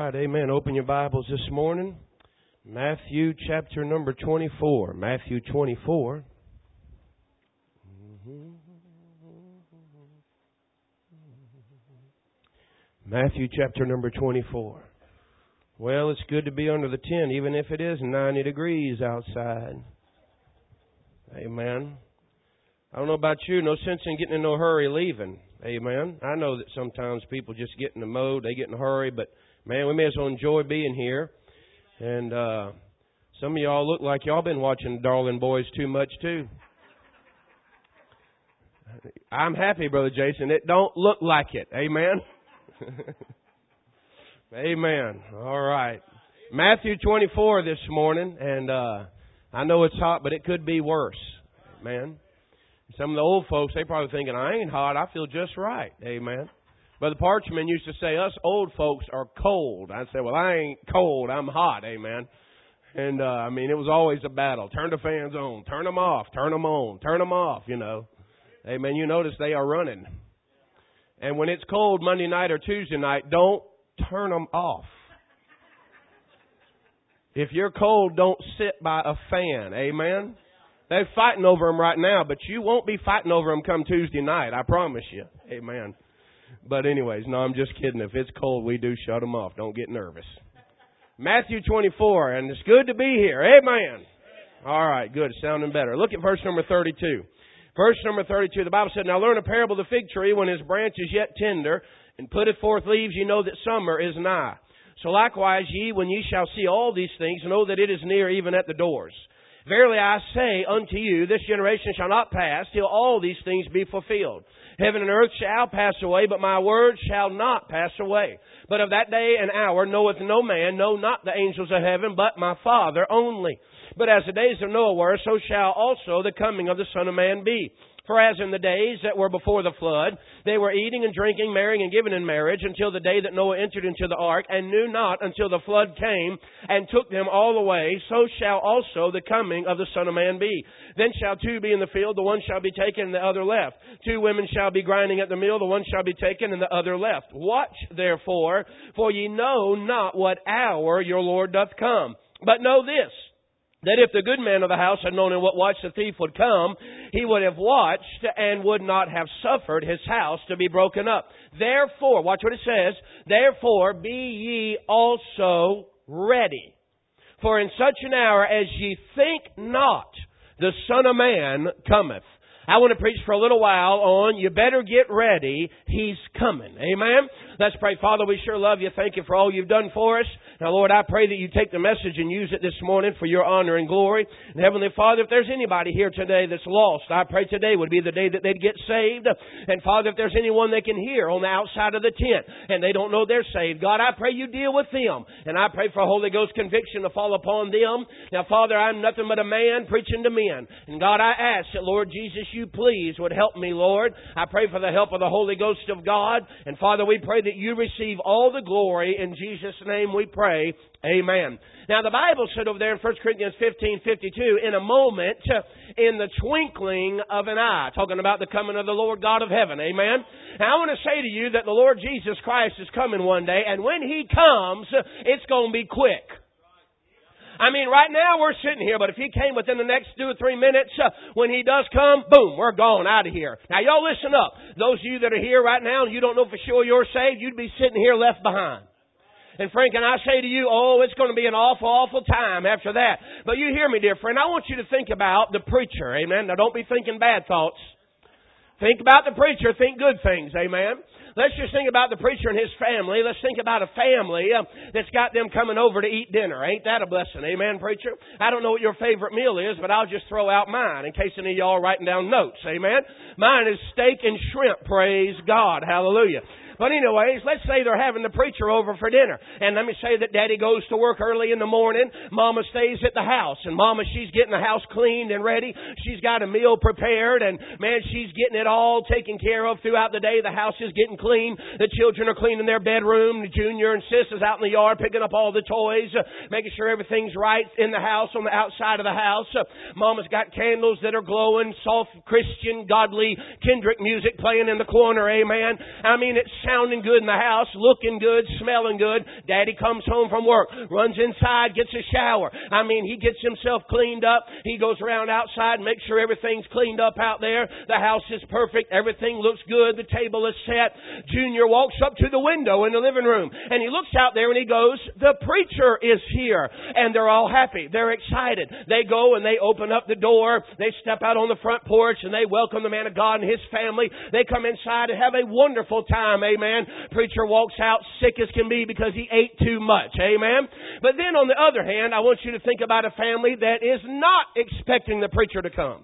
right, amen. Open your Bibles this morning. Matthew chapter number 24. Matthew 24. Matthew chapter number 24. Well, it's good to be under the tent, even if it is 90 degrees outside. Amen. I don't know about you, no sense in getting in no hurry leaving. Amen. I know that sometimes people just get in the mode, they get in a hurry, but man, we may as well enjoy being here. And some of y'all look like y'all been watching Darling Boys too much too. I'm happy, Brother Jason. It don't look like it. Amen. Amen. All right. Matthew 24 this morning, and I know it's hot, but it could be worse. Amen. Some of the old folks, they probably thinking, I ain't hot, I feel just right. Amen. Brother Parchman used to say, us old folks are cold. I'd say, well, I ain't cold, I'm hot. Amen. And, it was always a battle. Turn the fans on, turn them off, turn them on, turn them off, you know. Amen. You notice they are running. And when it's cold Monday night or Tuesday night, don't turn them off. If you're cold, don't sit by a fan. Amen. They're fighting over them right now, but you won't be fighting over them come Tuesday night. I promise you. Amen. But anyways, no, I'm just kidding. If it's cold, we do shut them off. Don't get nervous. Matthew 24, and it's good to be here. Amen. All right, good. Sounding better. Look at verse number 32. Verse number 32, the Bible said, Now learn a parable of the fig tree when his branch is yet tender, and putteth forth leaves, ye know that summer is nigh. So likewise ye, when ye shall see all these things, know that it is near, even at the doors. Verily I say unto you, this generation shall not pass till all these things be fulfilled. Heaven and earth shall pass away, but my word shall not pass away. But of that day and hour knoweth no man, no, not the angels of heaven, but my Father only. But as the days of Noah were, so shall also the coming of the Son of Man be. For as in the days that were before the flood, they were eating and drinking, marrying and giving in marriage, until the day that Noah entered into the ark, and knew not until the flood came, and took them all away, so shall also the coming of the Son of Man be. Then shall two be in the field, the one shall be taken, and the other left. Two women shall be grinding at the mill, the one shall be taken, and the other left. Watch therefore, for ye know not what hour your Lord doth come. But know this, that if the good man of the house had known in what watch the thief would come, he would have watched and would not have suffered his house to be broken up. Therefore, watch what it says, therefore be ye also ready. For in such an hour as ye think not, the Son of Man cometh. I want to preach for a little while on, you better get ready, He's coming. Amen? Let's pray. Father, we sure love you. Thank you for all you've done for us. Now, Lord, I pray that you take the message and use it this morning for your honor and glory. And Heavenly Father, if there's anybody here today that's lost, I pray today would be the day that they'd get saved. And Father, if there's anyone they can hear on the outside of the tent and they don't know they're saved, God, I pray you deal with them. And I pray for Holy Ghost conviction to fall upon them. Now, Father, I'm nothing but a man preaching to men. And God, I ask that, Lord Jesus, you please would help me, Lord. I pray for the help of the Holy Ghost of God. And Father, we pray that you receive all the glory. In Jesus' name we pray. Amen. Now the Bible said over there in 1 Corinthians 15:52, in a moment, in the twinkling of an eye, talking about the coming of the Lord God of heaven. Amen. Now I want to say to you that the Lord Jesus Christ is coming one day, and when He comes, it's going to be quick. Right now we're sitting here, but if He came within the next 2 or 3 minutes, when He does come, boom, we're gone out of here. Now y'all listen up. Those of you that are here right now and you don't know for sure you're saved, you'd be sitting here left behind. And Frank, and I say to you, it's going to be an awful, awful time after that. But you hear me, dear friend, I want you to think about the preacher, amen? Now don't be thinking bad thoughts. Think about the preacher, think good things, amen? Let's just think about the preacher and his family. Let's think about a family that's got them coming over to eat dinner. Ain't that a blessing? Amen, preacher? I don't know what your favorite meal is, but I'll just throw out mine in case any of y'all are writing down notes. Amen? Mine is steak and shrimp. Praise God. Hallelujah. But anyways, let's say they're having the preacher over for dinner. And let me say that Daddy goes to work early in the morning. Mama stays at the house. And Mama, she's getting the house cleaned and ready. She's got a meal prepared. And man, she's getting it all taken care of throughout the day. The house is getting clean. The children are cleaning their bedroom. The Junior and Sis is out in the yard picking up all the toys, making sure everything's right in the house, on the outside of the house. Mama's got candles that are glowing, soft Christian, godly Kendrick music playing in the corner. Amen. It sounding good in the house, looking good, smelling good. Daddy comes home from work, runs inside, gets a shower. I mean, he gets himself cleaned up. He goes around outside, makes sure everything's cleaned up out there. The house is perfect. Everything looks good. The table is set. Junior walks up to the window in the living room, and he looks out there and he goes, the preacher is here. And they're all happy. They're excited. They go and they open up the door. They step out on the front porch and they welcome the man of God and his family. They come inside and have a wonderful time. Amen. Preacher walks out sick as can be because he ate too much. Amen. But then on the other hand, I want you to think about a family that is not expecting the preacher to come.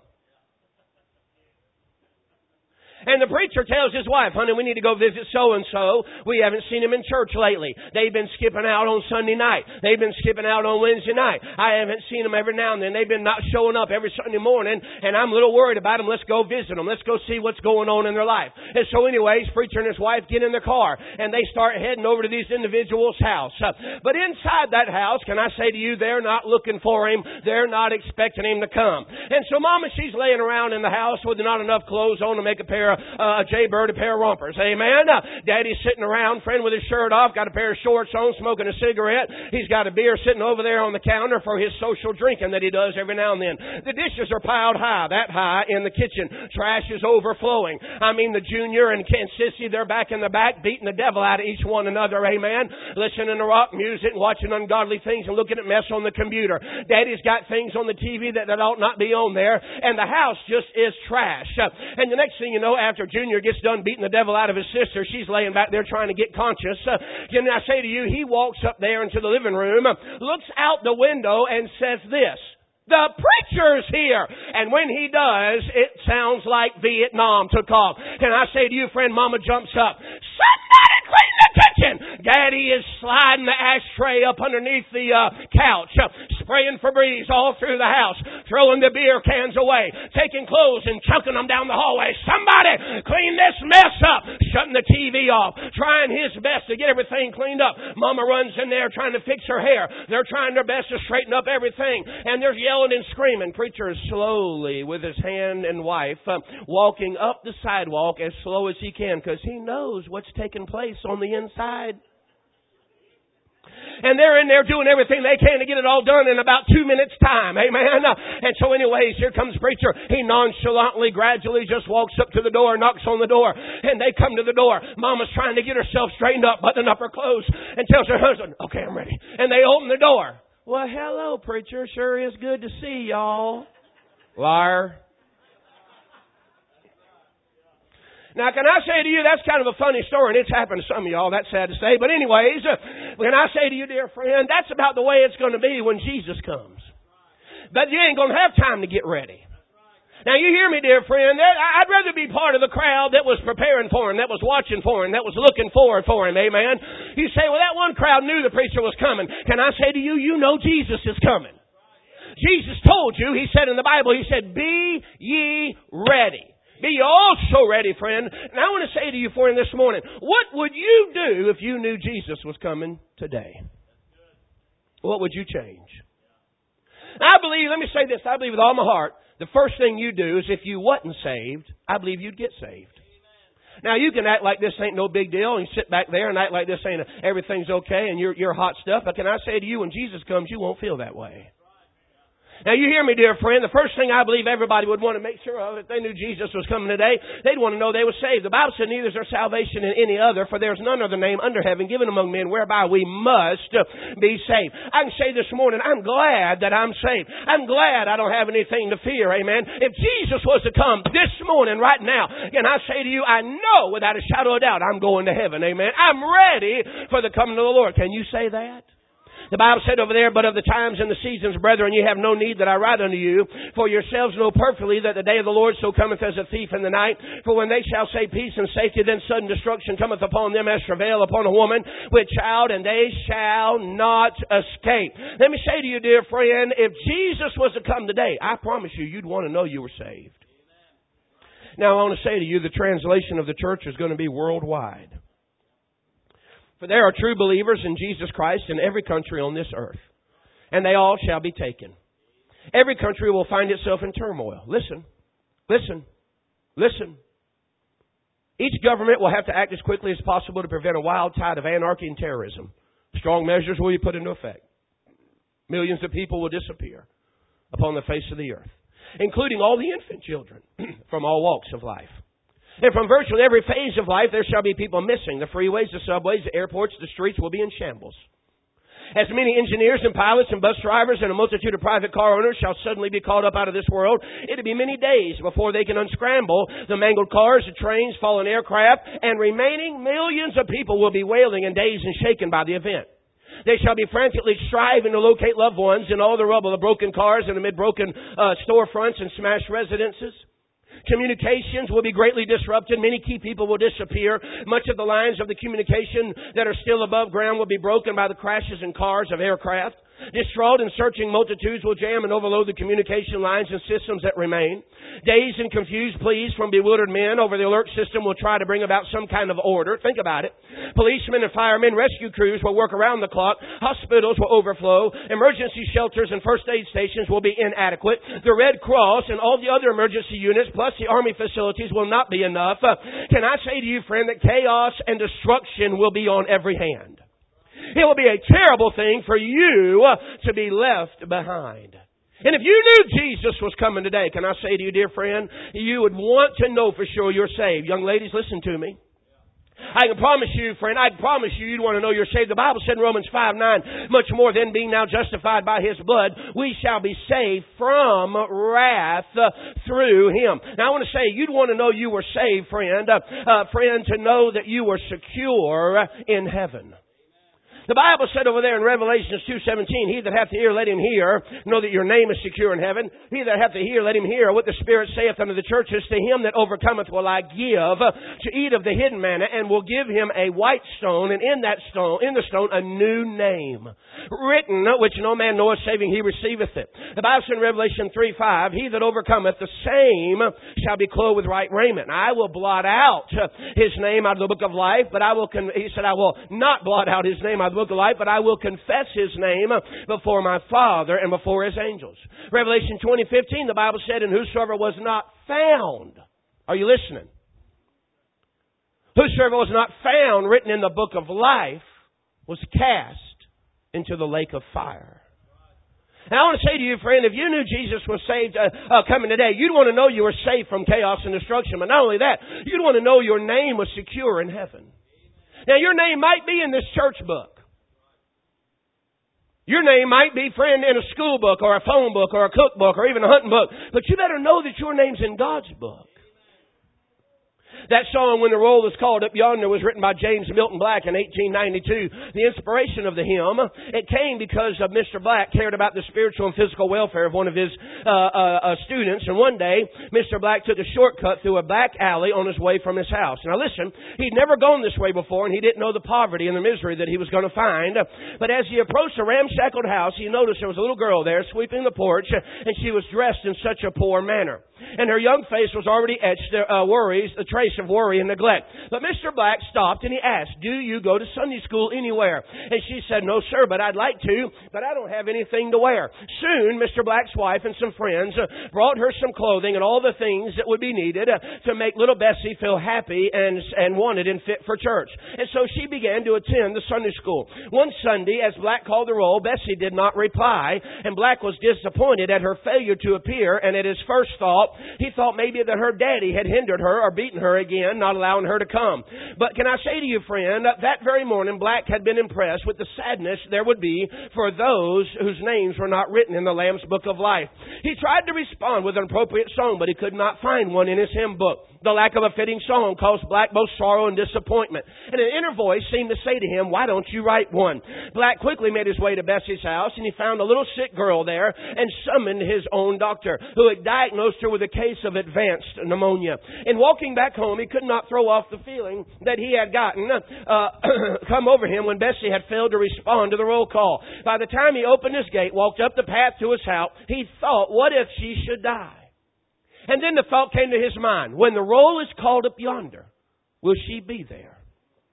And the preacher tells his wife, honey, we need to go visit so-and-so. We haven't seen him in church lately. They've been skipping out on Sunday night. They've been skipping out on Wednesday night. I haven't seen them every now and then. They've been not showing up every Sunday morning, and I'm a little worried about them. Let's go visit them. Let's go see what's going on in their life. And so anyways, preacher and his wife get in their car, and they start heading over to these individuals' house. But inside that house, can I say to you, they're not looking for him. They're not expecting him to come. And so Mama, she's laying around in the house with not enough clothes on to make a pair of jaybird, a pair of rompers. Amen. Daddy's sitting around, friend, with his shirt off, got a pair of shorts on, smoking a cigarette. He's got a beer sitting over there on the counter for his social drinking that he does every now and then. The dishes are piled high, that high in the kitchen. Trash is overflowing. I mean, the Junior and Sissy, they're back in the back beating the devil out of each one another. Amen. Listening to rock music and watching ungodly things and looking at mess on the computer. Daddy's got things on the TV that ought not be on there, and the house just is trash. And the next thing you know, after Junior gets done beating the devil out of his sister, she's laying back there trying to get conscious. And I say to you, he walks up there into the living room, looks out the window and says this, the preacher's here. And when he does, it sounds like Vietnam took off. Can I say to you, friend, Mama jumps up. Somebody clean the kitchen. Daddy is sliding the ashtray up underneath the couch, spraying Febreze all through the house, throwing the beer cans away, taking clothes and chunking them down the hallway. Somebody clean this mess up. Shutting the TV off, trying his best to get everything cleaned up. Mama runs in there trying to fix her hair. They're trying their best to straighten up everything, and they're yelling and screaming. Preacher is slowly, with his hand and wife, walking up the sidewalk as slow as he can because he knows what's taking place on the inside. And they're in there doing everything they can to get it all done in about 2 minutes' time. Amen. And so anyways, here comes preacher. He nonchalantly, gradually just walks up to the door, knocks on the door, and they come to the door. Mama's trying to get herself straightened up, buttoning up her clothes, and tells her husband, okay, I'm ready. And they open the door. Well, hello, preacher. Sure is good to see y'all. Liar. Now, can I say to you, that's kind of a funny story, and it's happened to some of y'all. That's sad to say. But anyways, can I say to you, dear friend, that's about the way it's going to be when Jesus comes. But you ain't going to have time to get ready. Now, you hear me, dear friend. I'd rather be part of the crowd that was preparing for him, that was watching for him, that was looking forward for him. Amen. You say, well, that one crowd knew the preacher was coming. Can I say to you, you know Jesus is coming. Jesus told you, he said in the Bible, he said, be ye ready. Be ye also ready, friend. And I want to say to you, friend, this morning, what would you do if you knew Jesus was coming today? What would you change? I believe, let me say this, I believe with all my heart, the first thing you do is if you wasn't saved, I believe you'd get saved. Now, you can act like this ain't no big deal and sit back there and act like this ain't everything's okay and you're hot stuff. But can I say to you, when Jesus comes, you won't feel that way. Now, you hear me, dear friend. The first thing I believe everybody would want to make sure of, if they knew Jesus was coming today, they'd want to know they were saved. The Bible said, neither is there salvation in any other, for there's none other name under heaven given among men whereby we must be saved. I can say this morning, I'm glad that I'm saved. I'm glad I don't have anything to fear, amen. If Jesus was to come this morning, right now, and I say to you, I know without a shadow of doubt I'm going to heaven, amen. I'm ready for the coming of the Lord. Can you say that? The Bible said over there, but of the times and the seasons, brethren, ye have no need that I write unto you. For yourselves know perfectly that the day of the Lord so cometh as a thief in the night. For when they shall say peace and safety, then sudden destruction cometh upon them as travail upon a woman with child, and they shall not escape. Let me say to you, dear friend, if Jesus was to come today, I promise you, you'd want to know you were saved. Now, I want to say to you, the translation of the church is going to be worldwide. For there are true believers in Jesus Christ in every country on this earth, and they all shall be taken. Every country will find itself in turmoil. Listen, listen, listen. Each government will have to act as quickly as possible to prevent a wild tide of anarchy and terrorism. Strong measures will be put into effect. Millions of people will disappear upon the face of the earth, including all the infant children from all walks of life. And from virtually every phase of life, there shall be people missing. The freeways, the subways, the airports, the streets will be in shambles. As many engineers and pilots and bus drivers and a multitude of private car owners shall suddenly be called up out of this world, it'll be many days before they can unscramble the mangled cars, the trains, fallen aircraft, and remaining millions of people will be wailing and dazed and shaken by the event. They shall be frantically striving to locate loved ones in all the rubble of broken cars and amid broken storefronts and smashed residences. Communications will be greatly disrupted. Many key people will disappear. Much of the lines of the communication that are still above ground will be broken by the crashes in cars of aircraft. Distraught and searching multitudes will jam and overload the communication lines and systems that remain. Dazed and confused pleas from bewildered men over the alert system will try to bring about some kind of order. Think about it. Policemen and firemen, rescue crews will work around the clock. Hospitals will overflow. Emergency shelters and first aid stations will be inadequate. The Red Cross and all the other emergency units, plus the Army facilities, will not be enough. Can I say to you, friend, that chaos and destruction will be on every hand? It will be a terrible thing for you to be left behind. And if you knew Jesus was coming today, can I say to you, dear friend, you would want to know for sure you're saved. Young ladies, listen to me. I can promise you, friend, I can promise you'd want to know you're saved. The Bible said in Romans 5:9, much more than being now justified by His blood, we shall be saved from wrath through Him. Now I want to say, you'd want to know you were saved, friend, to know that you were secure in heaven. The Bible said over there in Revelation 2:17, he that hath to ear, let him hear. Know that your name is secure in heaven. He that hath to hear, let him hear what the Spirit saith unto the churches. To him that overcometh will I give to eat of the hidden manna, and will give him a white stone, and in the stone, a new name. Written, which no man knoweth, saving he receiveth it. The Bible said in Revelation 3:5, he that overcometh, the same shall be clothed with right raiment. I will blot out his name out of the book of life, but he said, I will not blot out his name out of the book of life, but I will confess his name before my Father and before his angels. Revelation 20:15, the Bible said, and whosoever was not found. Are you listening? Whosoever was not found written in the book of life was cast into the lake of fire. And I want to say to you, friend, if you knew Jesus was saved coming today, you'd want to know you were safe from chaos and destruction. But not only that, you'd want to know your name was secure in heaven. Now, your name might be in this church book. Your name might be, friend, in a school book or a phone book or a cookbook or even a hunting book. But you better know that your name's in God's book. That song, When the Roll is Called Up Yonder, was written by James Milton Black in 1892. The inspiration of the hymn, it came because Mr. Black cared about the spiritual and physical welfare of one of his students. And one day, Mr. Black took a shortcut through a back alley on his way from his house. Now listen, he'd never gone this way before, and he didn't know the poverty and the misery that he was going to find. But as he approached a ramshackled house, he noticed there was a little girl there sweeping the porch, and she was dressed in such a poor manner. And her young face was already etched a trace of worry and neglect. But Mr. Black stopped and he asked, do you go to Sunday school anywhere? And she said, no, sir, but I'd like to, but I don't have anything to wear. Soon, Mr. Black's wife and some friends brought her some clothing and all the things that would be needed to make little Bessie feel happy and wanted and fit for church. And so she began to attend the Sunday school. One Sunday, as Black called the roll, Bessie did not reply, and Black was disappointed at her failure to appear, and at his first thought, he thought maybe that her daddy had hindered her or beaten her again, not allowing her to come. But can I say to you, friend, that very morning, Black had been impressed with the sadness there would be for those whose names were not written in the Lamb's Book of Life. He tried to respond with an appropriate song, but he could not find one in his hymn book. The lack of a fitting song caused Black both sorrow and disappointment. And an inner voice seemed to say to him, why don't you write one? Black quickly made his way to Bessie's house, and he found a little sick girl there and summoned his own doctor, who had diagnosed her with a case of advanced pneumonia. In walking back home, he could not throw off the feeling that he had gotten come over him when Bessie had failed to respond to the roll call. By the time he opened his gate, walked up the path to his house, he thought, what if she should die? And then the thought came to his mind, when the roll is called up yonder, will she be there?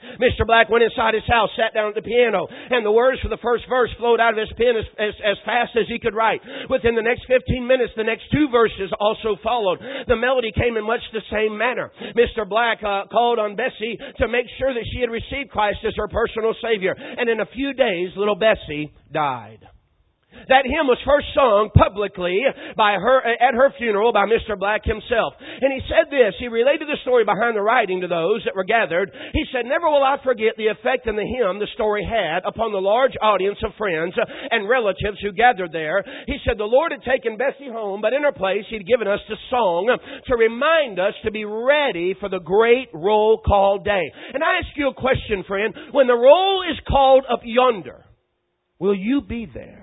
Mr. Black went inside his house, sat down at the piano, and the words for the first verse flowed out of his pen as fast as he could write. Within the next 15 minutes, the next two verses also followed. The melody came in much the same manner. Mr. Black called on Bessie to make sure that she had received Christ as her personal Savior. And in a few days, little Bessie died. That hymn was first sung publicly by her at her funeral by Mr. Black himself. And he said this, he related the story behind the writing to those that were gathered. He said, "Never will I forget the effect in the hymn the story had upon the large audience of friends and relatives who gathered there." He said, "The Lord had taken Bessie home, but in her place He'd given us the song to remind us to be ready for the great roll call day." And I ask you a question, friend. When the roll is called up yonder, will you be there?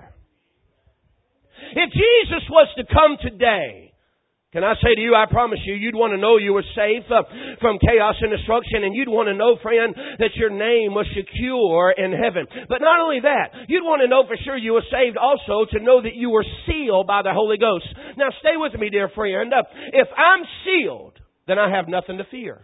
If Jesus was to come today, can I say to you, I promise you, you'd want to know you were safe from chaos and destruction, and you'd want to know, friend, that your name was secure in heaven. But not only that, you'd want to know for sure you were saved also to know that you were sealed by the Holy Ghost. Now stay with me, dear friend. If I'm sealed, then I have nothing to fear.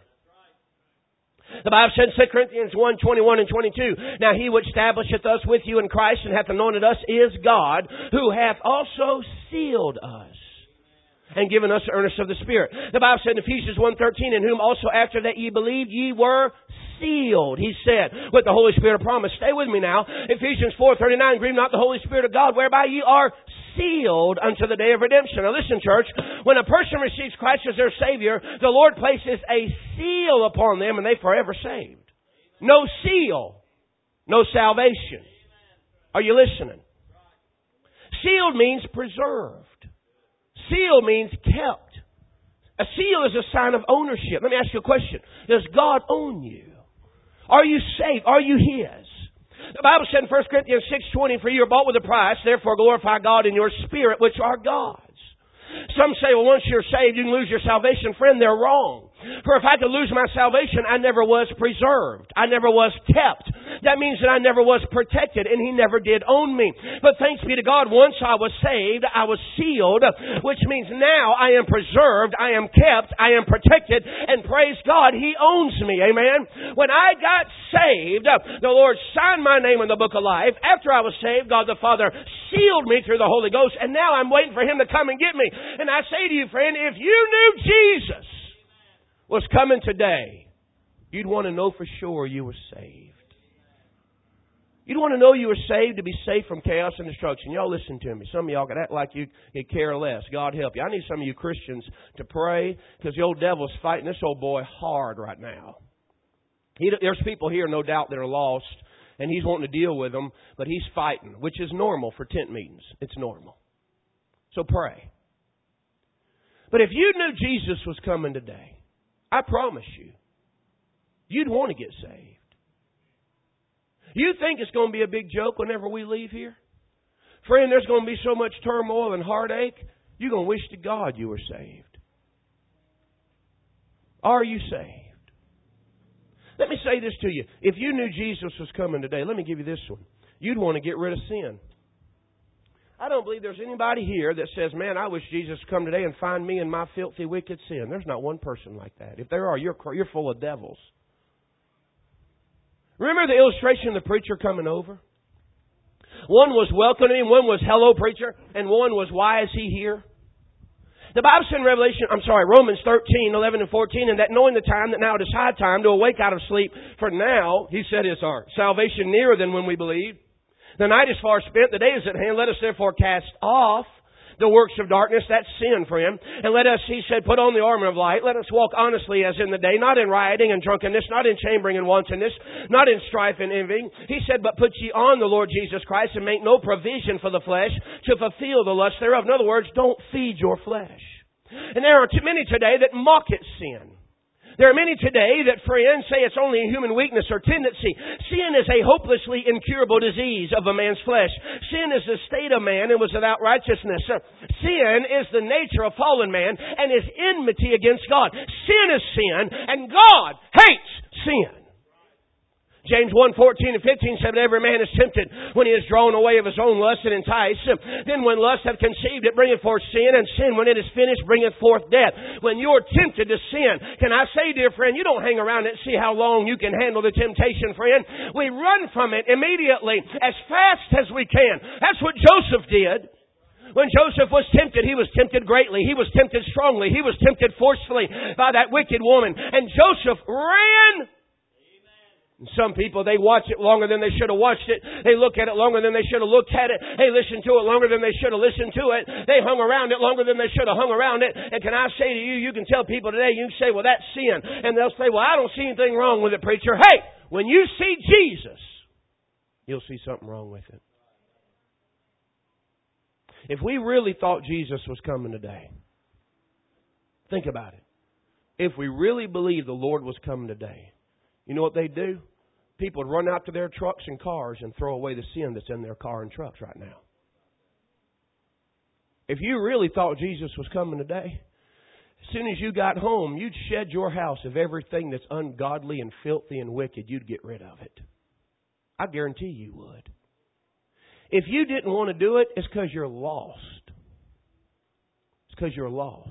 The Bible said in 2 Corinthians 1, 21 and 22, "Now He which establisheth us with you in Christ and hath anointed us is God, who hath also sealed us and given us the earnest of the Spirit." The Bible said in Ephesians 1:13, "In whom also after that ye believed, ye were sealed," He said, "with the Holy Spirit of promise." Stay with me now. Ephesians 4:39, "Grieve not the Holy Spirit of God, whereby ye are sealed unto the day of redemption." Now listen, church, when a person receives Christ as their Savior, the Lord places a seal upon them and they forever saved. No seal, no salvation. Are you listening? Sealed means preserved. Seal means kept. A seal is a sign of ownership. Let me ask you a question. Does God own you? Are you saved? Are you His? The Bible said in 1 Corinthians 6:20, "For you are bought with a price, therefore glorify God in your spirit, which are God's." Some say, well, once you're saved, you can lose your salvation. Friend, they're wrong. For if I could lose my salvation, I never was preserved. I never was kept. That means that I never was protected, and He never did own me. But thanks be to God, once I was saved, I was sealed, which means now I am preserved, I am kept, I am protected, and praise God, He owns me. Amen? When I got saved, the Lord signed my name in the book of life. After I was saved, God the Father sealed me through the Holy Ghost, and now I'm waiting for Him to come and get me. And I say to you, friend, if you knew Jesus was coming today, you'd want to know for sure you were saved. You'd want to know you were saved to be safe from chaos and destruction. Y'all listen to me. Some of y'all could act like you could care less. God help you. I need some of you Christians to pray because the old devil's fighting this old boy hard right now. There's people here, no doubt, that are lost, and he's wanting to deal with them, but he's fighting, which is normal for tent meetings. It's normal. So pray. But if you knew Jesus was coming today, I promise you, you'd want to get saved. You think it's going to be a big joke whenever we leave here? Friend, there's going to be so much turmoil and heartache, you're going to wish to God you were saved. Are you saved? Let me say this to you. If you knew Jesus was coming today, let me give you this one. You'd want to get rid of sin. I don't believe there's anybody here that says, man, I wish Jesus would come today and find me in my filthy, wicked sin. There's not one person like that. If there are, you're full of devils. Remember the illustration of the preacher coming over? One was welcoming him, one was hello preacher, and one was why is he here? The Bible said in Romans 13, 11 and 14, and that knowing the time that now it is high time to awake out of sleep, for now, he said, is our salvation nearer than when we believed. The night is far spent, the day is at hand. Let us therefore cast off the works of darkness, that's sin, friend. And let us, he said, put on the armor of light. Let us walk honestly as in the day, not in rioting and drunkenness, not in chambering and wantonness, not in strife and envying. He said, but put ye on the Lord Jesus Christ and make no provision for the flesh to fulfill the lust thereof. In other words, don't feed your flesh. And there are too many today that mock at sin. There are many today that, friends, say it's only a human weakness or tendency. Sin is a hopelessly incurable disease of a man's flesh. Sin is the state of man and was without righteousness. Sin is the nature of fallen man and is enmity against God. Sin is sin, and God hates sin. James 1:14 and 15 said, every man is tempted when he is drawn away of his own lust and enticed. Then when lust hath conceived, it bringeth forth sin, and sin, when it is finished, bringeth forth death. When you're tempted to sin, can I say, dear friend, you don't hang around and see how long you can handle the temptation, friend. We run from it immediately, as fast as we can. That's what Joseph did. When Joseph was tempted, he was tempted greatly. He was tempted strongly. He was tempted forcefully by that wicked woman. And Joseph ran. Some people, they watch it longer than they should have watched it. They look at it longer than they should have looked at it. They listen to it longer than they should have listened to it. They hung around it longer than they should have hung around it. And can I say to you, you can tell people today, you can say, well, that's sin. And they'll say, well, I don't see anything wrong with it, preacher. Hey, when you see Jesus, you'll see something wrong with it. If we really thought Jesus was coming today, think about it. If we really believed the Lord was coming today, you know what they'd do? People would run out to their trucks and cars and throw away the sin that's in their car and trucks right now. If you really thought Jesus was coming today, as soon as you got home, you'd shed your house of everything that's ungodly and filthy and wicked. You'd get rid of it. I guarantee you would. If you didn't want to do it, it's because you're lost. It's because you're lost.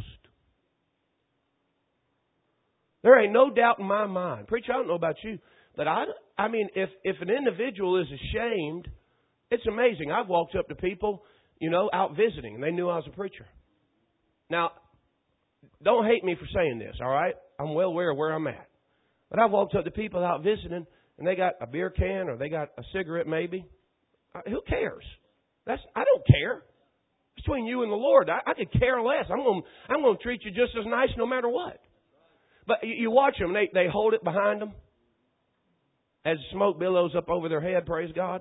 There ain't no doubt in my mind. Preacher, I don't know about you, but I mean, if an individual is ashamed, it's amazing. I've walked up to people, out visiting, and they knew I was a preacher. Now, don't hate me for saying this, all right? I'm well aware of where I'm at. But I've walked up to people out visiting, and they got a beer can or they got a cigarette maybe. Who cares? I don't care. It's between you and the Lord. I could care less. I'm going to treat you just as nice no matter what. But you watch them. They hold it behind them as smoke billows up over their head. Praise God.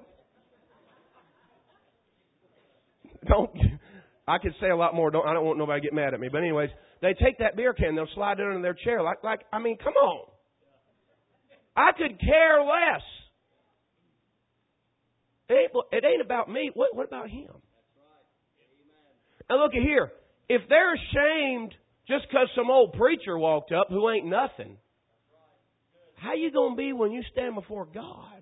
I could say a lot more. I don't want nobody to get mad at me. But anyways, they take that beer can. They'll slide it under their chair. I mean, come on. I could care less. It ain't about me. What about him? Now look at here. If they're ashamed just because some old preacher walked up who ain't nothing, how you going to be when you stand before God?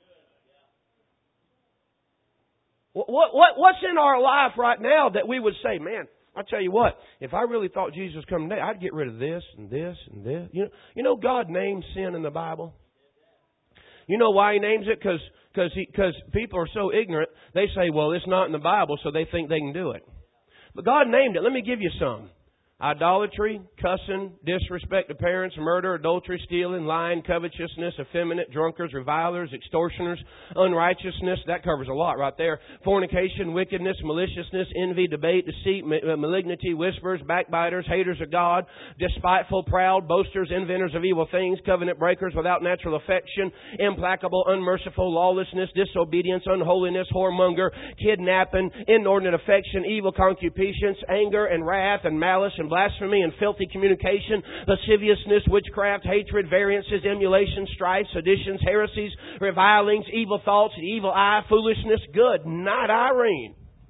What's in our life right now that we would say, man, I tell you what, if I really thought Jesus was coming today, I'd get rid of this and this and this. You know God names sin in the Bible? You know why He names it? Because people are so ignorant, they say, well, it's not in the Bible, so they think they can do it. But God named it. Let me give you some. Idolatry, cussing, disrespect to parents, murder, adultery, stealing, lying, covetousness, effeminate, drunkards, revilers, extortioners, unrighteousness. That covers a lot right there. Fornication, wickedness, maliciousness, envy, debate, deceit, malignity, whisperers, backbiters, haters of God, despiteful, proud, boasters, inventors of evil things, covenant breakers, without natural affection, implacable, unmerciful, lawlessness, disobedience, unholiness, whoremonger, kidnapping, inordinate affection, evil concupiscence, anger and wrath and malice and blasphemy and filthy communication, lasciviousness, witchcraft, hatred, variances, emulation, strife, seditions, heresies, revilings, evil thoughts, an evil eye, foolishness. Good night, Irene.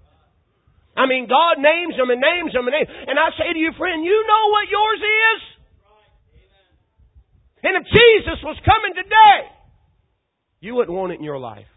I mean, God names them and names them and names. And I say to you, friend, you know what yours is? And if Jesus was coming today, you wouldn't want it in your life.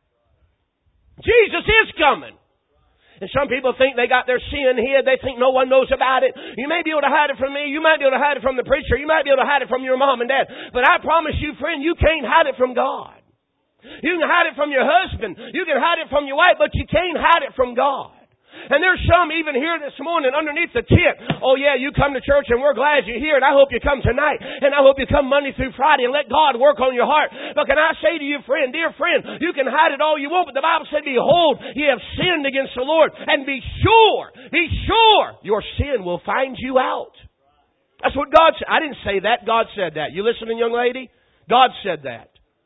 Jesus is coming. And some people think they got their sin hid. They think no one knows about it. You may be able to hide it from me. You might be able to hide it from the preacher. You might be able to hide it from your mom and dad. But I promise you, friend, you can't hide it from God. You can hide it from your husband. You can hide it from your wife, but you can't hide it from God. And there's some even here this morning underneath the tent. Oh yeah, you come to church and we're glad you're here, and I hope you come tonight, and I hope you come Monday through Friday and let God work on your heart. But can I say to you, friend, dear friend, you can hide it all you want, but the Bible said, behold, ye have sinned against the Lord, and be sure your sin will find you out. That's what God said. I didn't say that. God said that. You listening, young lady? God said that.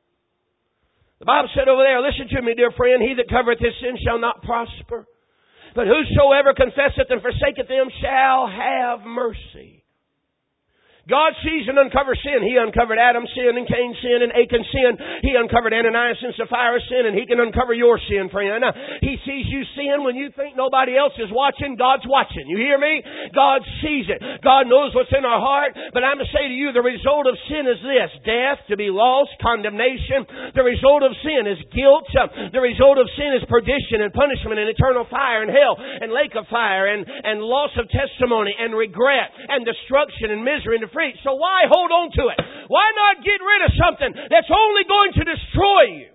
The Bible said over there, listen to me, dear friend, he that covereth his sin shall not prosper. But whosoever confesseth and forsaketh them shall have mercy. God sees and uncovers sin. He uncovered Adam's sin and Cain's sin and Achan's sin. He uncovered Ananias and Sapphira's sin, and He can uncover your sin, friend. He sees you sin when you think nobody else is watching. God's watching. You hear me? God sees it. God knows what's in our heart. But I'm going to say to you, the result of sin is this: death, to be lost, condemnation. The result of sin is guilt. The result of sin is perdition and punishment and eternal fire and hell and lake of fire and loss of testimony and regret and destruction and misery and defeat. So why hold on to it? Why not get rid of something that's only going to destroy you?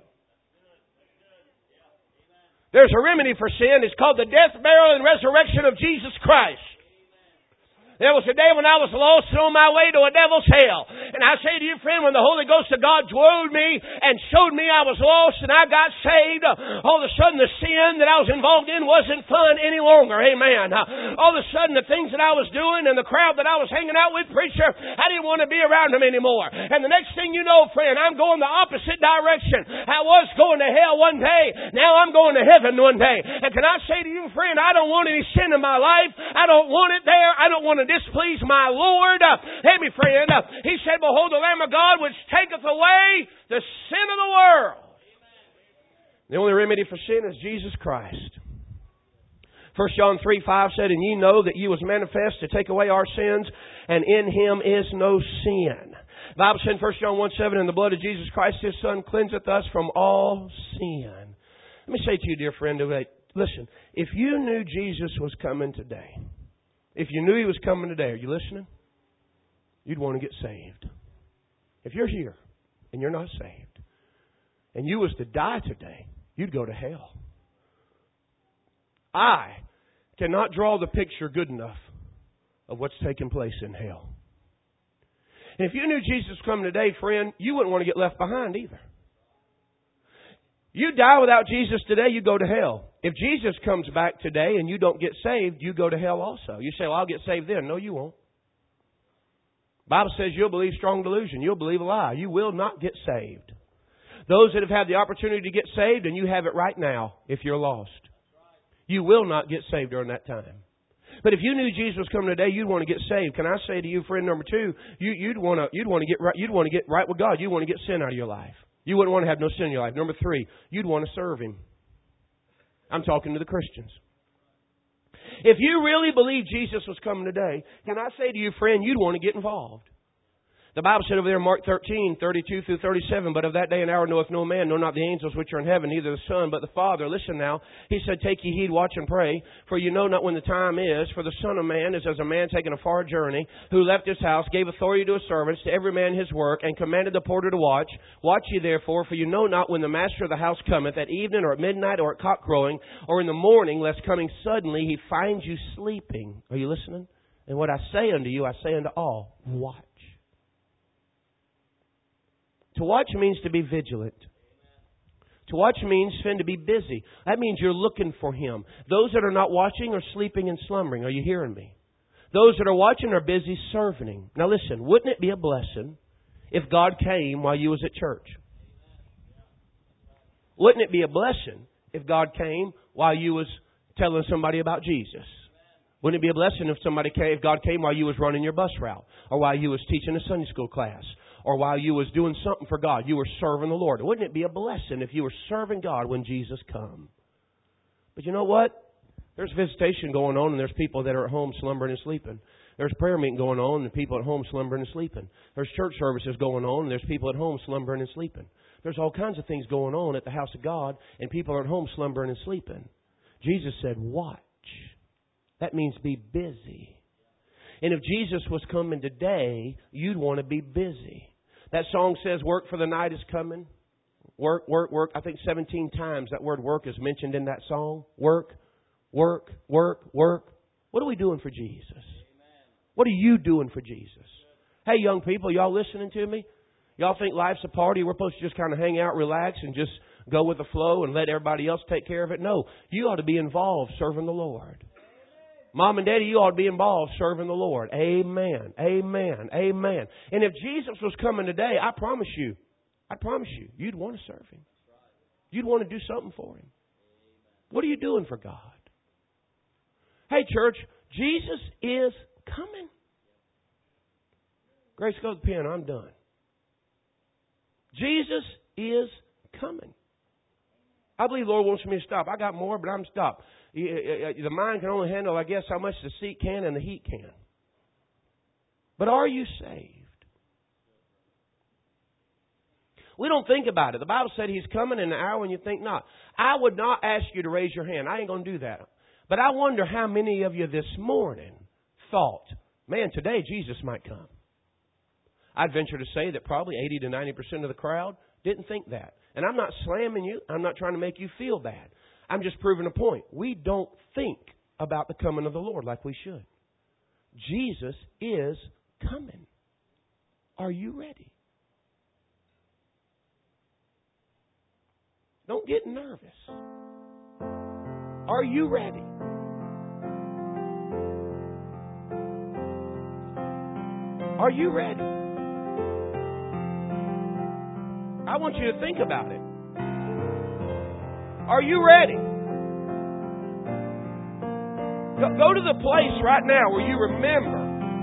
There's a remedy for sin. It's called the death, burial, and resurrection of Jesus Christ. There was a day when I was lost and on my way to a devil's hell. And I say to you, friend, when the Holy Ghost of God dwelled me and showed me I was lost and I got saved, all of a sudden the sin that I was involved in wasn't fun any longer. Amen. All of a sudden the things that I was doing and the crowd that I was hanging out with, preacher, I didn't want to be around them anymore. And the next thing you know, friend, I'm going the opposite direction. I was going to hell one day. Now I'm going to heaven one day. And can I say to you, friend, I don't want any sin in my life. I don't want it there. I don't want to displease my Lord. Hear me, friend. He said, behold the Lamb of God which taketh away the sin of the world. The only remedy for sin is Jesus Christ. 1 John 3:5 said, and ye know that He was manifest to take away our sins, and in Him is no sin. The Bible said in 1 John 1:7, and the blood of Jesus Christ His Son cleanseth us from all sin. Let me say to you, dear friend, listen, if you knew Jesus was coming today, if you knew He was coming today, are you listening? You'd want to get saved. If you're here and you're not saved, and you was to die today, you'd go to hell. I cannot draw the picture good enough of what's taking place in hell. And if you knew Jesus was coming today, friend, you wouldn't want to get left behind either. You die without Jesus today, you go to hell. If Jesus comes back today and you don't get saved, you go to hell also. You say, well, I'll get saved then. No, you won't. The Bible says you'll believe strong delusion. You'll believe a lie. You will not get saved. Those that have had the opportunity to get saved, and you have it right now if you're lost, you will not get saved during that time. But if you knew Jesus was coming today, you'd want to get saved. Can I say to you, friend number two, you'd want to get right with God. You want to get sin out of your life. You wouldn't want to have no sin in your life. Number three, you'd want to serve Him. I'm talking to the Christians. If you really believe Jesus was coming today, can I say to you, friend, you'd want to get involved. The Bible said over there in Mark 13, 32 through 37, but of that day and hour knoweth no man, no not the angels which are in heaven, neither the Son, but the Father. Listen now. He said, take ye heed, watch and pray, for you know not when the time is. For the Son of Man is as a man taking a far journey, who left his house, gave authority to his servants, to every man his work, and commanded the porter to watch. Watch ye therefore, for you know not when the master of the house cometh, at evening, or at midnight, or at cockcrowing, or in the morning, lest coming suddenly he find you sleeping. Are you listening? And what I say unto you, I say unto all, watch. To watch means to be vigilant. To watch means, friend, to be busy. That means you're looking for Him. Those that are not watching are sleeping and slumbering. Are you hearing me? Those that are watching are busy serving Him. Now listen, wouldn't it be a blessing if God came while you was at church? Wouldn't it be a blessing if God came while you was telling somebody about Jesus? Wouldn't it be a blessing if God came while you was running your bus route, or while you was teaching a Sunday school class, or while you was doing something for God? You were serving the Lord. Wouldn't it be a blessing if you were serving God when Jesus come? But you know what? There's visitation going on, and there's people that are at home slumbering and sleeping. There's prayer meeting going on, and people at home slumbering and sleeping. There's church services going on, and there's people at home slumbering and sleeping. There's all kinds of things going on at the house of God, and people are at home slumbering and sleeping. Jesus said, watch. That means be busy. And if Jesus was coming today, you'd want to be busy. That song says, work for the night is coming. Work, work, work. I think 17 times that word work is mentioned in that song. Work, work, work, work. What are we doing for Jesus? What are you doing for Jesus? Hey, young people, y'all listening to me? Y'all think life's a party? We're supposed to just kind of hang out, relax, and just go with the flow and let everybody else take care of it? No, you ought to be involved serving the Lord. Mom and Daddy, you ought to be involved serving the Lord. Amen. Amen. Amen. And if Jesus was coming today, I promise you, you'd want to serve Him. You'd want to do something for Him. What are you doing for God? Hey, church, Jesus is coming. Grace, go to the piano. I'm done. Jesus is coming. I believe the Lord wants me to stop. I got more, but I'm stopped. The mind can only handle, I guess, how much the seat can and the heat can. But are you saved? We don't think about it. The Bible said He's coming in an hour when you think not. I would not ask you to raise your hand. I ain't going to do that. But I wonder how many of you this morning thought, man, today Jesus might come. I'd venture to say that probably 80 to 90% of the crowd didn't think that. And I'm not slamming you. I'm not trying to make you feel bad. I'm just proving a point. We don't think about the coming of the Lord like we should. Jesus is coming. Are you ready? Don't get nervous. Are you ready? Are you ready? I want you to think about it. Are you ready? Go to the place right now where you remember,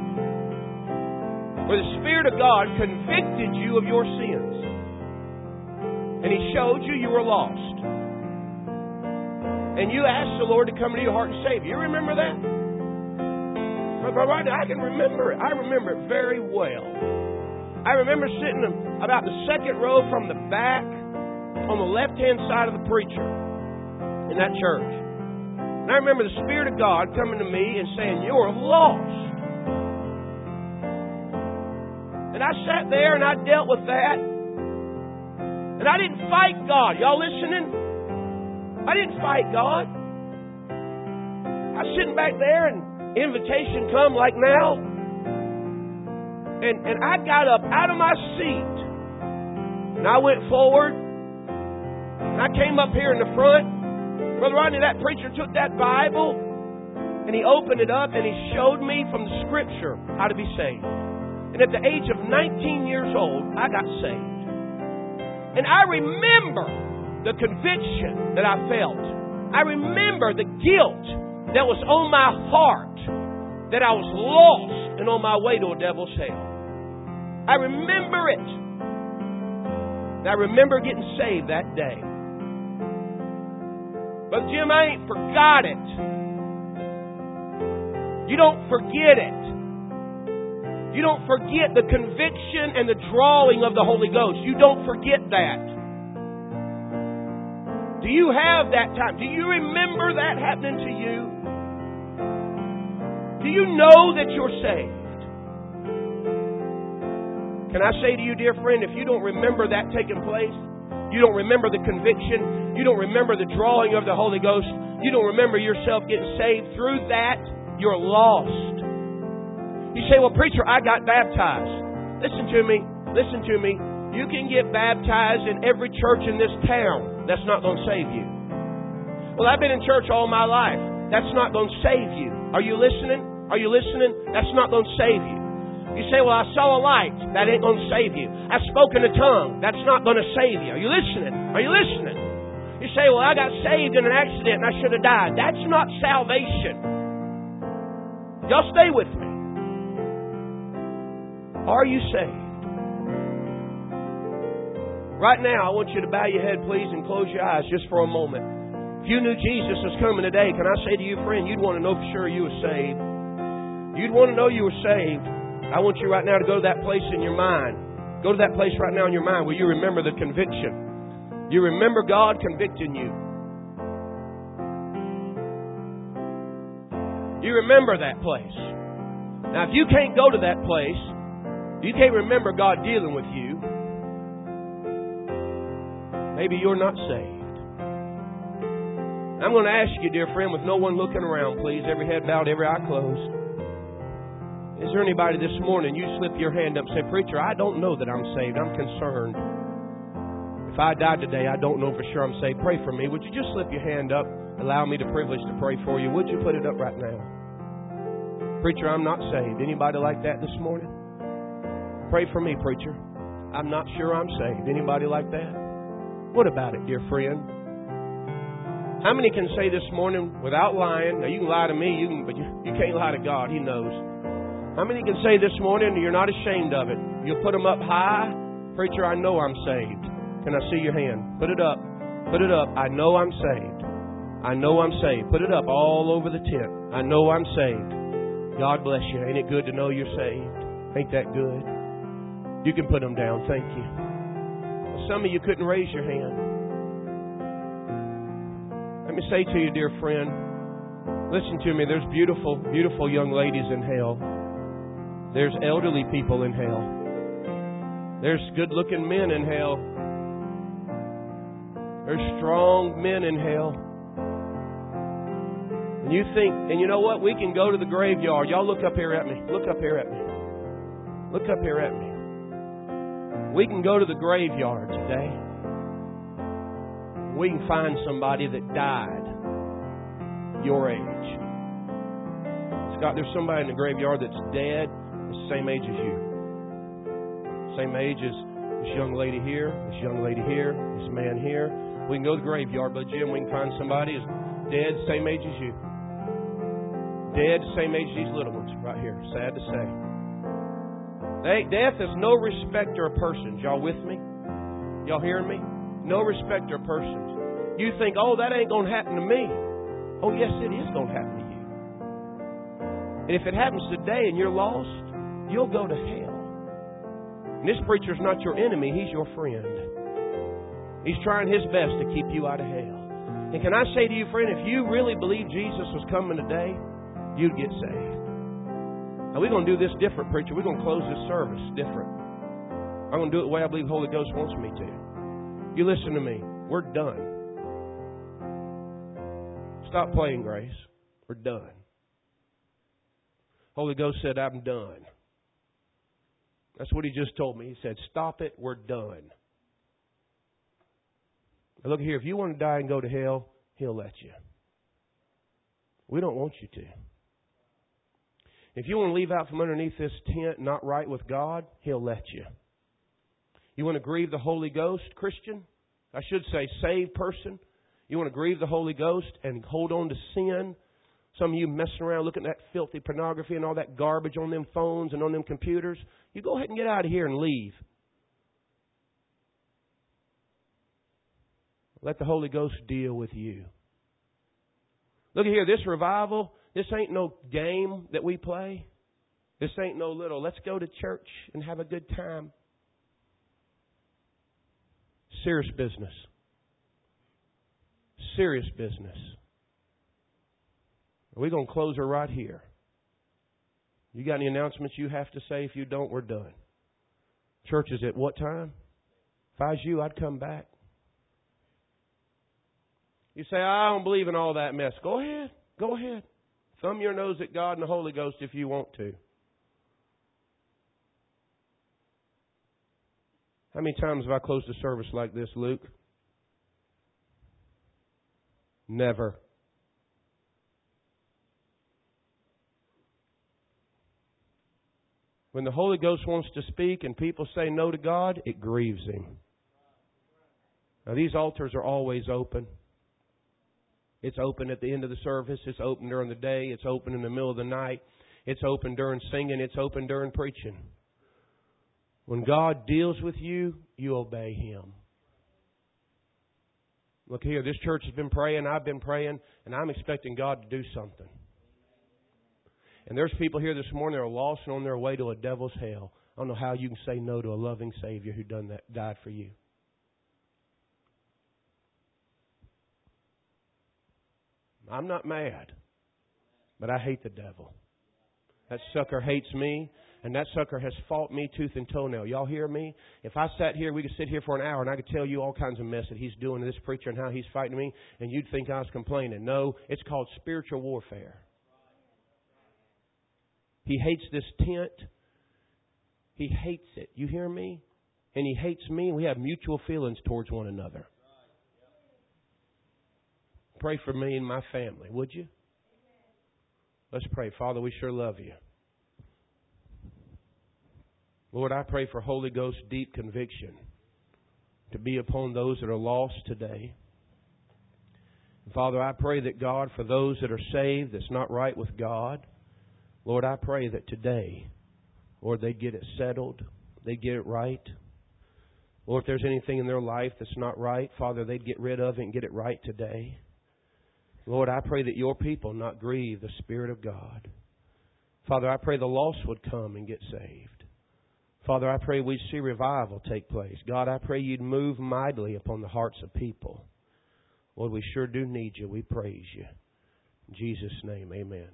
where the Spirit of God convicted you of your sins. And He showed you you were lost. And you asked the Lord to come into your heart and save you. You remember that? Right now, I can remember it. I remember it very well. I remember sitting about the second row from the back on the left-hand side of the preacher in that church. And I remember the Spirit of God coming to me and saying, "You're lost." And I sat there and I dealt with that. And I didn't fight God. Y'all listening? I didn't fight God. I was sitting back there and invitation come like now. And I got up out of my seat. And I went forward. And I came up here in the front. Brother Rodney, that preacher took that Bible and he opened it up and he showed me from the Scripture how to be saved. And at the age of 19 years old, I got saved. And I remember the conviction that I felt. I remember the guilt that was on my heart, that I was lost and on my way to a devil's hell. I remember it. And I remember getting saved that day. But Jim, I ain't forgot it. You don't forget it. You don't forget the conviction and the drawing of the Holy Ghost. You don't forget that. Do you have that time? Do you remember that happening to you? Do you know that you're saved? Can I say to you, dear friend, if you don't remember that taking place, you don't remember the conviction, you don't remember the drawing of the Holy Ghost, you don't remember yourself getting saved through that, you're lost. You say, well, preacher, I got baptized. Listen to me. Listen to me. You can get baptized in every church in this town. That's not going to save you. Well, I've been in church all my life. That's not going to save you. Are you listening? Are you listening? That's not going to save you. You say, well, I saw a light. That ain't going to save you. I spoke in a tongue. That's not going to save you. Are you listening? Are you listening? You say, well, I got saved in an accident and I should have died. That's not salvation. Y'all stay with me. Are you saved? Right now, I want you to bow your head, please, and close your eyes just for a moment. If you knew Jesus was coming today, can I say to you, friend, you'd want to know for sure you were saved. You'd want to know you were saved. I want you right now to go to that place in your mind. Go to that place right now in your mind where you remember the conviction. You remember God convicting you. You remember that place. Now, if you can't go to that place, you can't remember God dealing with you, maybe you're not saved. I'm going to ask you, dear friend, with no one looking around, please, every head bowed, every eye closed. Is there anybody this morning, you slip your hand up and say, preacher, I don't know that I'm saved. I'm concerned. If I died today, I don't know for sure I'm saved. Pray for me. Would you just slip your hand up? Allow me the privilege to pray for you. Would you put it up right now? Preacher, I'm not saved. Anybody like that this morning? Pray for me, preacher. I'm not sure I'm saved. Anybody like that? What about it, dear friend? How many can say this morning without lying? Now, you can lie to me, but you can't lie to God. He knows. How many can say this morning you're not ashamed of it? You'll put them up high. Preacher, I know I'm saved. Can I see your hand? Put it up. Put it up. I know I'm saved. I know I'm saved. Put it up all over the tent. I know I'm saved. God bless you. Ain't it good to know you're saved? Ain't that good? You can put them down. Thank you. Some of you couldn't raise your hand. Let me say to you, dear friend, listen to me. There's beautiful, beautiful young ladies in hell. There's elderly people in hell. There's good-looking men in hell. There's strong men in hell. And you think, and you know what? We can go to the graveyard. Y'all look up here at me. Look up here at me. Look up here at me. We can go to the graveyard today. We can find somebody that died your age. Scott, there's somebody in the graveyard that's dead, the same age as you. Same age as this young lady here, this young lady here, this man here. We can go to the graveyard, but Jim, we can find somebody who's dead, same age as you. Dead, same age as these little ones right here. Sad to say. Death is no respecter of persons. Y'all with me? Y'all hearing me? No respecter of persons. You think, oh, that ain't going to happen to me. Oh, yes, it is going to happen to you. And if it happens today and you're lost, you'll go to hell. And this preacher's not your enemy. He's your friend. He's trying his best to keep you out of hell. And can I say to you, friend, if you really believe Jesus was coming today, you'd get saved. Now, we're going to do this different, preacher. We're going to close this service different. I'm going to do it the way I believe the Holy Ghost wants me to. You listen to me. We're done. Stop playing, Grace. We're done. Holy Ghost said, I'm done. That's what He just told me. He said, stop it. We're done. Now look here. If you want to die and go to hell, He'll let you. We don't want you to. If you want to leave out from underneath this tent not right with God, He'll let you. You want to grieve the Holy Ghost, Christian? I should say saved person. You want to grieve the Holy Ghost and hold on to sin? Some of you messing around looking at that filthy pornography and all that garbage on them phones and on them computers. You go ahead and get out of here and leave. Let the Holy Ghost deal with you. Look at here, this revival, this ain't no game that we play. This ain't no little, let's go to church and have a good time. Serious business. Serious business. We're going to close her right here. You got any announcements you have to say? If you don't, we're done. Church is at what time? If I was you, I'd come back. You say, I don't believe in all that mess. Go ahead. Go ahead. Thumb your nose at God and the Holy Ghost if you want to. How many times have I closed a service like this, Luke? Never. When the Holy Ghost wants to speak and people say no to God, it grieves Him. Now, these altars are always open. It's open at the end of the service. It's open during the day. It's open in the middle of the night. It's open during singing. It's open during preaching. When God deals with you, you obey Him. Look here, this church has been praying, I've been praying, and I'm expecting God to do something. And there's people here this morning that are lost and on their way to a devil's hell. I don't know how you can say no to a loving Savior who done that, died for you. I'm not mad, but I hate the devil. That sucker hates me, and that sucker has fought me tooth and toenail. Y'all hear me? If I sat here, we could sit here for an hour, and I could tell you all kinds of mess that he's doing to this preacher and how he's fighting me, and you'd think I was complaining. No, it's called spiritual warfare. He hates this tent. He hates it. You hear me? And he hates me, and we have mutual feelings towards one another. Pray for me and my family, would you? Let's pray. Father, we sure love you. Lord, I pray for Holy Ghost deep conviction to be upon those that are lost today. And Father, I pray that God, for those that are saved, that's not right with God, Lord, I pray that today, Lord, they'd get it settled. They'd get it right. Lord, if there's anything in their life that's not right, Father, they'd get rid of it and get it right today. Lord, I pray that your people not grieve the Spirit of God. Father, I pray the lost would come and get saved. Father, I pray we'd see revival take place. God, I pray you'd move mightily upon the hearts of people. Lord, we sure do need you. We praise you. In Jesus' name, amen.